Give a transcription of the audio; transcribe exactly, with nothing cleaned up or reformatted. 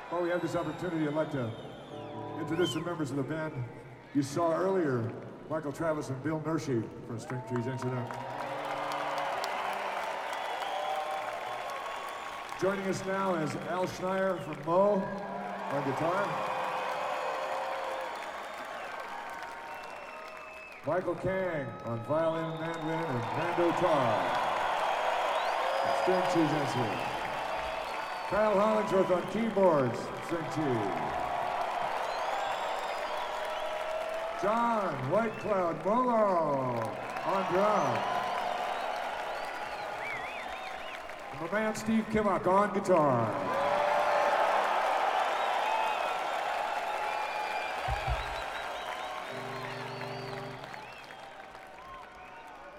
While we have this opportunity, I'd like to introduce the members of the band you saw earlier, Michael Travis and Bill Nershi from String Trees Incident. Joining us now is Al Schneier from Mo on guitar. Michael Kang on violin, mandolin, and banjo tar. String Cheese Incident. Kyle Hollingsworth on keyboards, String Cheese. John White Cloud Molo on drums. My man Steve Kimmock on guitar.